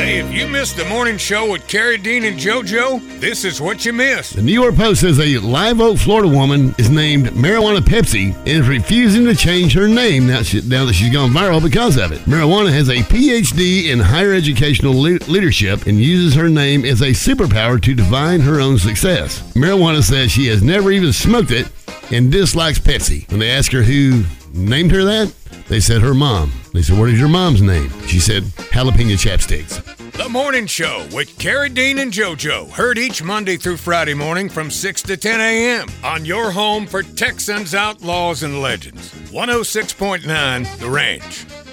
Hey, if you missed the morning show with Carrie, Dean, and JoJo, this is what you missed. The New York Post says a Live Oak, Florida woman is named Marijuana Pepsi and is refusing to change her name now that she's gone viral because of it. Marijuana has a PhD in higher educational leadership and uses her name as a superpower to define her own success. Marijuana says she has never even smoked it and dislikes Pepsi. When they asked her who named her that, they said her mom. They said, what is your mom's name? She said, jalapeno chapsticks. The Morning Show with Carrie, Dean, and JoJo. Heard each Monday through Friday morning from 6 to 10 a.m. on your home for Texans, Outlaws, and Legends. 106.9 The Range.